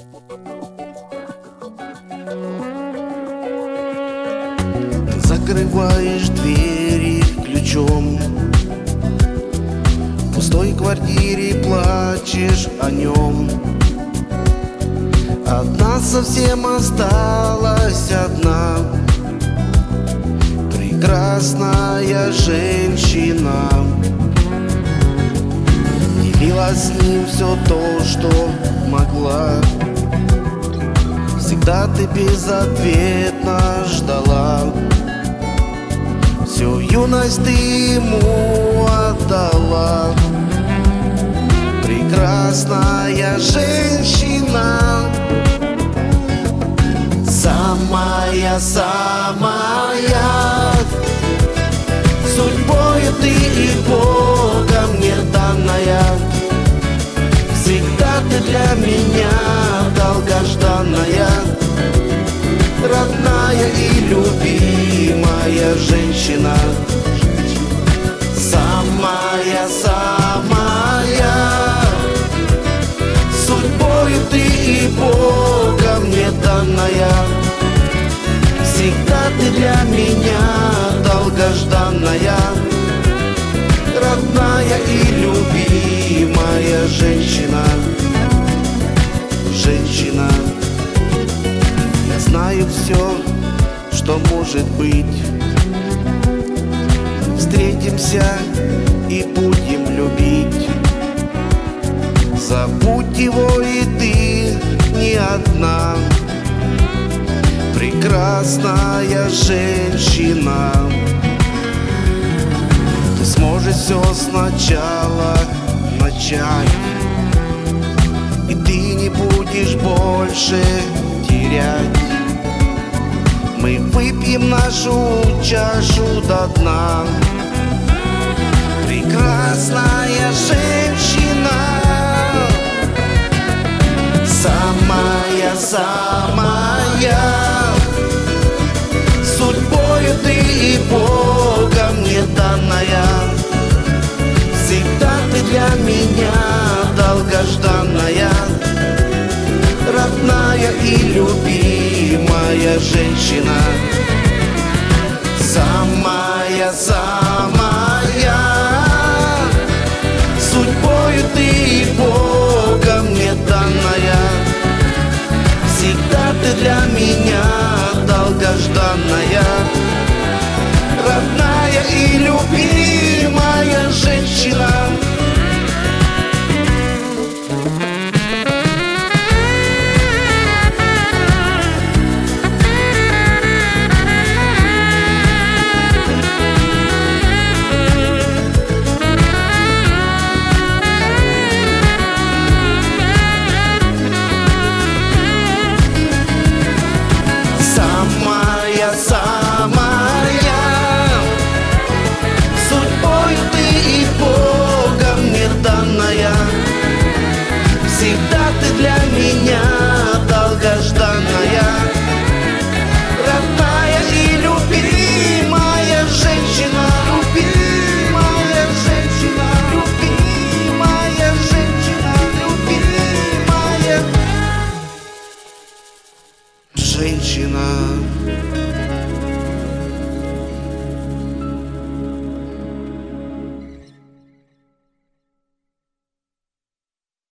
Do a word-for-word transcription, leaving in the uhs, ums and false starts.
Закрываешь двери ключом, в пустой квартире плачешь о нем. Одна совсем осталась одна, прекрасная женщина. Делила с ним все то, что могла. Всегда ты безответно ждала. Всю юность ты ему отдала. Прекрасная женщина, самая-самая, судьбою ты и Богом мне данная. Всегда ты для меня долгожданная, родная и любимая женщина. Самая-самая, судьбою ты и Богом мне данная. Всегда ты для меня долгожданная, родная и любимая женщина. Женщина, я знаю все, что может быть. Встретимся и будем любить. Забудь его, и ты не одна. Прекрасная женщина, ты сможешь все сначала начать, и ты не будешь больше терять. Мы выпьем нашу чашу до дна. Прекрасная женщина, самая-самая, судьбою ты и Богом мне данная. Всегда ты для меня долгожданная, родная и любимая женщина. Самая-самая, судьбою ты и Богом мне данная. Всегда ты для меня долгожданная, родная и любимая женщина. Самая, судьбою ты и Богом мне данная. Всегда ты для меня долгожданная, родная и любимая женщина. Любимая женщина, любимая женщина, любимая женщина.